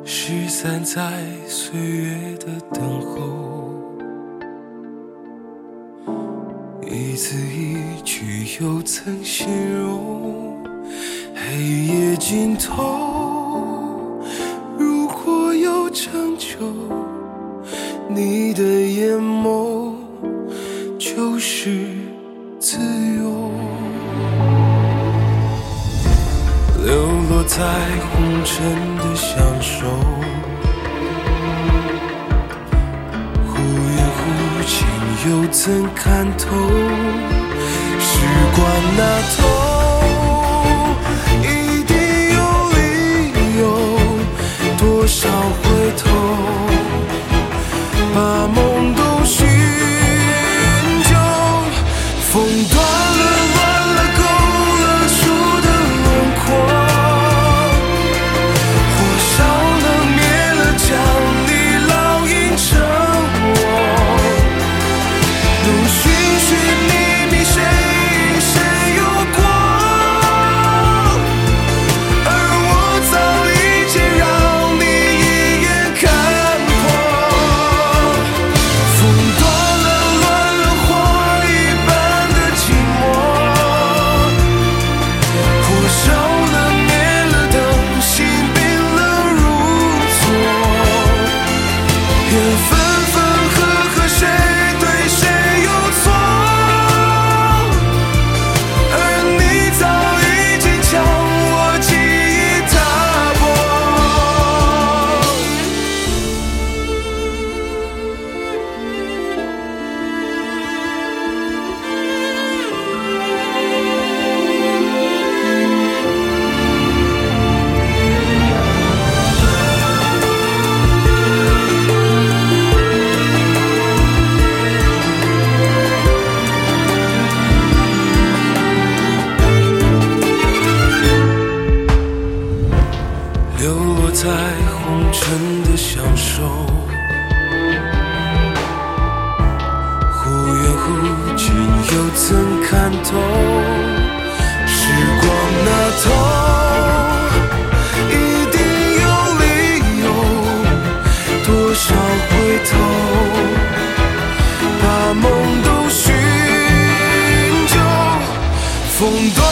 失散在岁月的等候，一字一句又曾形容黑夜尽头。如果有拯救，你的眼眸就是自由。流落在红尘的享受，忽远忽近又怎看透？时光那头一定有理由，多少回头把梦都寻究。风断了，乱了，勾勒出的轮廓，火烧了，灭了，将你烙印成我。路寻寻觅觅，谁与谁有过？而我早已经让你一眼看破。风断了，乱了，花一般的寂寞，火烧了，灭了，灯芯冰冷如昨。缘分分合合，谁对谁有错？而你早已经将我记忆踏破。流落在红尘的享受，忽远忽近又怎看透？时光那头一定有理由，多少回头把梦都寻究。风断